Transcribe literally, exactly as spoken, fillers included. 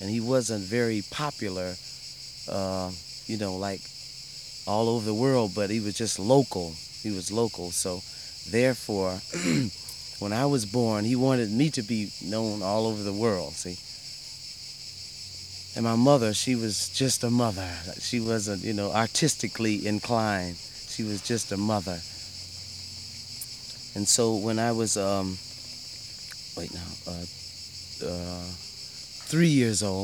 and he wasn't very popular, uh, you know, like all over the world, but he was just local. He was local. So therefore, when I was born, he wanted me to be known all over the world, see. And my mother, she was just a mother. She wasn't, you know, artistically inclined. She was just a mother. And so when I was, um, wait now, uh, uh, three years old,